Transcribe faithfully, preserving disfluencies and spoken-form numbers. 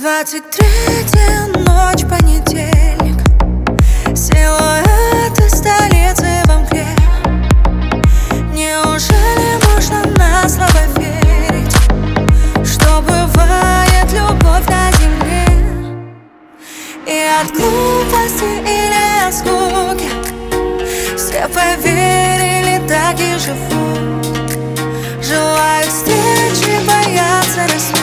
Двадцать третья ночь, понедельник. Силуэты столицы во мгле. Неужели можно на слово верить, что бывает любовь на земле? И от глупости или от скуки все поверили, так и живут. Желают встречи, боятся рассудка.